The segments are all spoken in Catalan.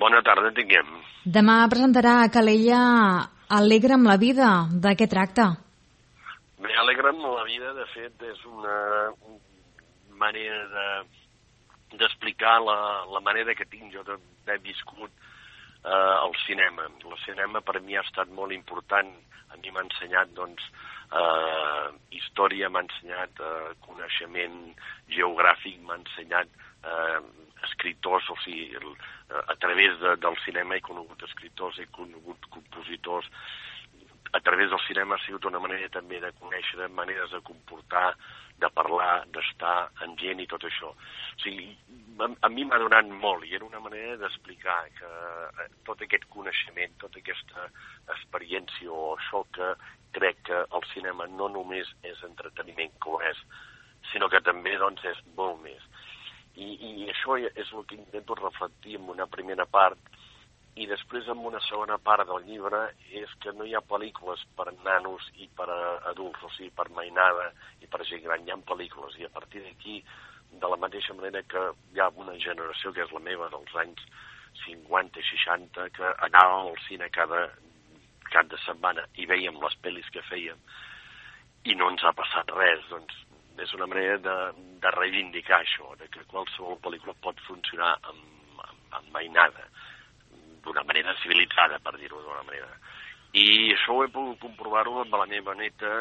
Bona tarda, tinguem. Demà presentarà a Calella Alegra'm la vida. De què tracta? Bé, Alegra'm la vida, de fet, és una manera d'explicar la manera que tinc jo d'haver viscut el cinema. El cinema per mi ha estat molt important. A mi m'ha ensenyat, doncs, història, m'ha ensenyat coneixement geogràfic, m'ha ensenyat escriptors, o sigui, a través del cinema he conegut escriptors, he conegut compositors. A través del cinema ha sigut una manera també de conèixer maneres de comportar, de parlar, d'estar amb gent i tot això. O sigui, a mi m'ha donat molt i era una manera d'explicar que tot aquest coneixement, tota aquesta experiència o això que crec que el cinema no només és entreteniment com és, sinó que també doncs, és molt més. I això és el que intento reflectir en una primera part i després en una segona part del llibre és que no hi ha pel·lícules per nanos i per adults, o sigui, per mainada i per gent gran. Hi ha pel·lícules i a partir d'aquí, de la mateixa manera que hi ha una generació que és la meva dels anys 50 i 60 que anàvem al cine cada cap de setmana i veiem les pel·lis que fèiem i no ens ha passat res, doncs és una manera de reivindicar això, de que qualsevol pel·lícula pot funcionar amb mainada, d'una manera civilitzada, per dir-ho d'una manera. I això ho he pogut comprovar-ho amb la meva neta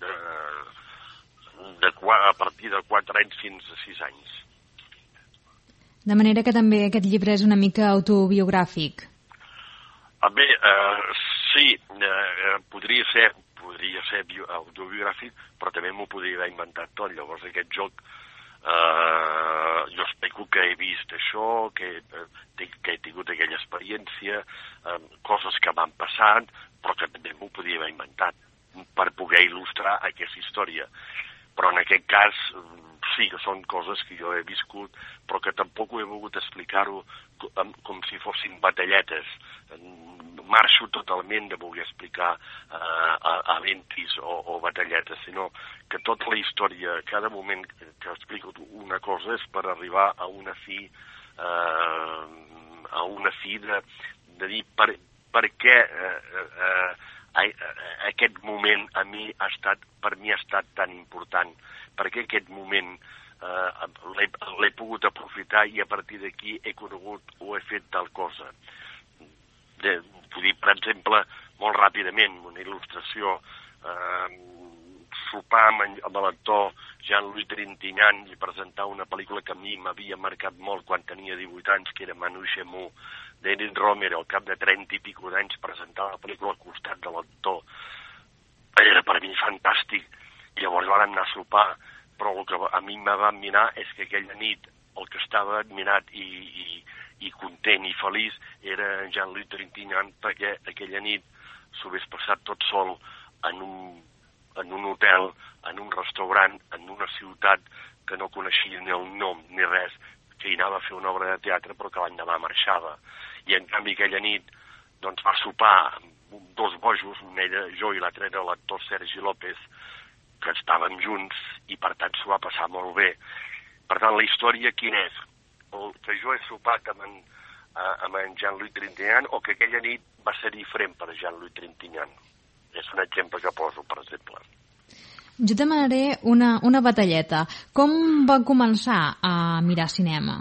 a partir de 4 anys fins a 6 anys. De manera que també aquest llibre és una mica autobiogràfic. Bé, sí, podria ser autobiogràfic, però també m'ho podria haver inventat tot. Llavors aquest joc jo explico que he vist això, que he tingut aquella experiència, coses que m'han passat, però que també m'ho podia haver inventat per poder il·lustrar aquesta història. Però en aquest cas sí que són coses que jo he viscut, però que tampoc ho he volgut explicar-ho com si fossin batalletes. Marxo totalment de voler explicar aventis o batalletes, sinó que tota la història, cada moment que explico una cosa és per arribar a una fi de dir per què aquest moment per mi ha estat tan important, perquè aquest moment l'he pogut aprofitar i a partir d'aquí he conegut o he fet tal cosa. Vull dir, per exemple, molt ràpidament, una il·lustració, sopar amb l'actor Jean-Louis Trintignant i presentar una pel·lícula que a mi m'havia marcat molt quan tenia 18 anys, que era Manu Chemou, d'Eric Romer, al cap de 30 i pico d'anys, presentar la pel·lícula al costat de l'actor. Era per mi fantàstic. Llavors vam anar a sopar, però el que a mi em va admirar és que aquella nit el que estava admirat i content i feliç era Jean-Louis Trintignant, perquè aquella nit s'ho hagués passat tot sol en un hotel, en un restaurant, en una ciutat que no coneixia ni el nom ni res, que hi anava a fer una obra de teatre però que l'endemà marxava. I en canvi aquella nit doncs, va sopar amb 2 bojos, un era jo i l'altre era l'actor Sergi López, que estàvem junts i per tant s'ho va passar molt bé. Per tant, la història quina és? Que jo he sopat amb en Jean-Louis Trintignant o que aquella nit va ser diferent per Jean-Louis Trintignant. És un exemple que poso, per exemple. Jo demanaré una batalleta. Com va començar a mirar cinema?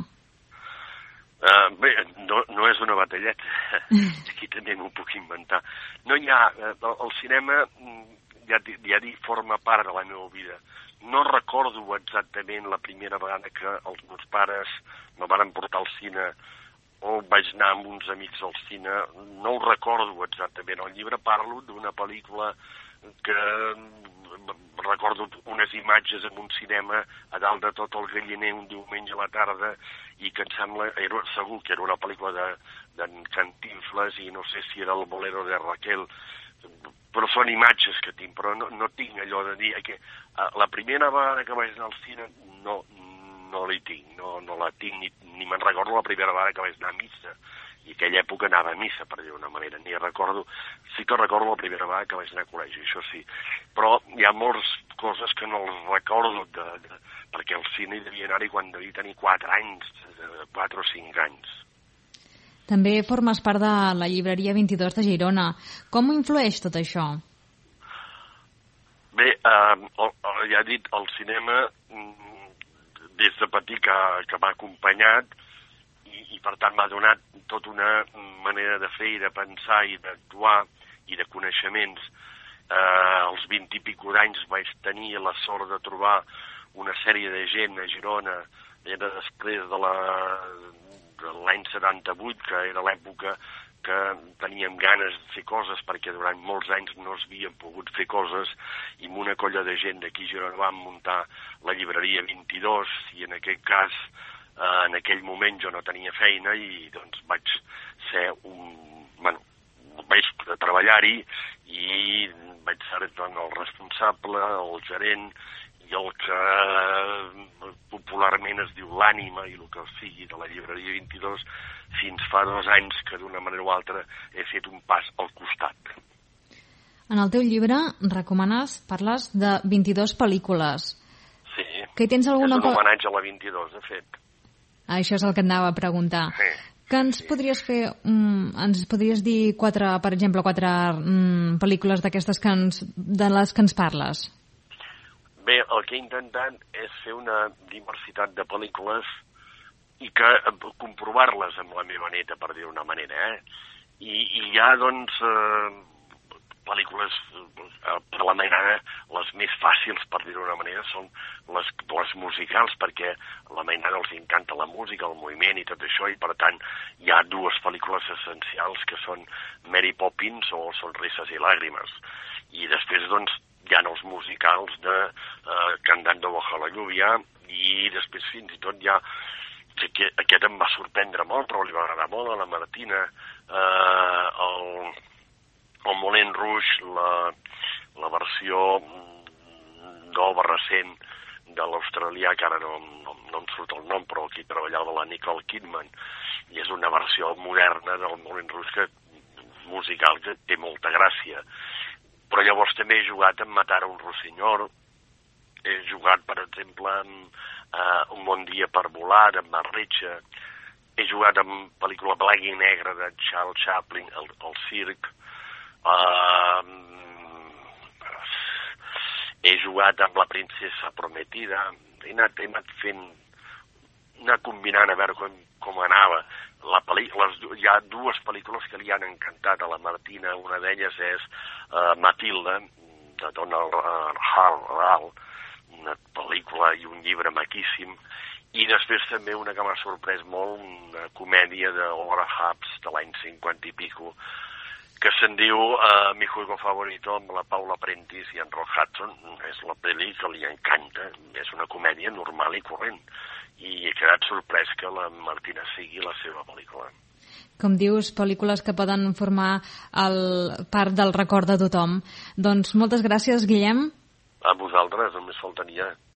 Bé, no és una batalleta. Aquí també m'ho puc inventar. No hi ha... El cinema, ja dic, forma part de la meva vida. No recordo exactament la primera vegada que els meus pares me van portar al cine o vaig anar amb uns amics al cine. No ho recordo exactament. Al llibre parlo d'una pel·lícula que recordo unes imatges en un cinema a dalt de tot el galliner un diumenge a la tarda i que em sembla, segur que era una pel·lícula d'en Cantinflas i no sé si era el Bolero de Raquel, però són imatges que tinc, però no tinc allò de dir que la primera vegada que vaig anar al cine no l'hi tinc, no la tinc ni me'n recordo la primera vegada que vaig anar a missa, i aquella època anava a missa, per dir-ho d'una manera, sí que recordo la primera vegada que vaig anar a col·legi, això sí, però hi ha moltes coses que no les recordo, perquè al cine hi devia anar-hi quan devia tenir 4 anys, 4 o 5 anys. També formes part de la llibreria 22 de Girona. Com influeix tot això? Bé, ja he dit, el cinema des de petit que m'ha acompanyat i per tant m'ha donat tota una manera de fer i de pensar i d'actuar i de coneixements. Als 20 i pico d'anys vaig tenir la sort de trobar una sèrie de gent a Girona, era després de l'any 78, que era l'època que teníem ganes de fer coses perquè durant molts anys no s'havien pogut fer coses, i amb una colla de gent d'aquí a Girona vam muntar la llibreria 22, i en aquest cas, en aquell moment jo no tenia feina i doncs vaig ser vaig treballar-hi i vaig ser doncs, el responsable, el gerent i el que popularment es diu l'ànima i el que sigui de la llibreria 22 fins fa 2 anys que d'una manera o altra he fet un pas al costat. En el teu llibre parles de 22 pel·lícules. Sí, que tens alguna és un homenatge a la 22, de fet. Això és el que et anava a preguntar. Sí. Que ens podries fer, ens podries dir per exemple, 4 pel·lícules d'aquestes de les que ens parles? Bé, el que he intentat és fer una diversitat de pel·lícules i que comprovar-les amb la meva neta, per dir-ho d'una manera, I hi ha, doncs, pel·lícules per la meva nena, les més fàcils, per dir-ho d'una manera, són les musicals, perquè a la meva nena els encanta la música, el moviment i tot això, i per tant hi ha 2 pel·lícules essencials que són Mary Poppins o Sonrisas i Làgrimes. I després, doncs, hi ha els musicals de Cantando bajo la lluvia, i després fins i tot hi ha, que aquest em va sorprendre molt, però li va agradar molt a la Martina, el Moulin Rouge, la versió nova, recent, de l'australià, que ara no em surt el nom, però aquí treballava la Nicole Kidman, i és una versió moderna del Moulin Rouge musical que té molta gràcia. Però llavors també he jugat amb Matar a un Rossinyol, he jugat, per exemple, amb Un bon dia per volar, amb Marretxa, he jugat amb pel·lícula blanc i negra de Charles Chaplin, el circ, he jugat amb La princesa prometida, he anat combinant a veure com anava. Hi ha 2 pel·lícules que li han encantat a la Martina, una d'elles és Matilda, de Donald Hall, una pel·lícula i un llibre maquíssim, i després també una que m'ha sorprès molt, una comèdia de Laura Hubs de l'any 50 i pico, que se'n diu Mi juego favorito, amb la Paula Prentice i en Rock Hudson. És la pel·li que li encanta, és una comèdia normal i corrent, i he quedat sorprès que la Martina sigui la seva pel·lícula. Com dius, pel·lícules que poden formar part del record de tothom. Doncs moltes gràcies, Guillem. A vosaltres, només faltaria.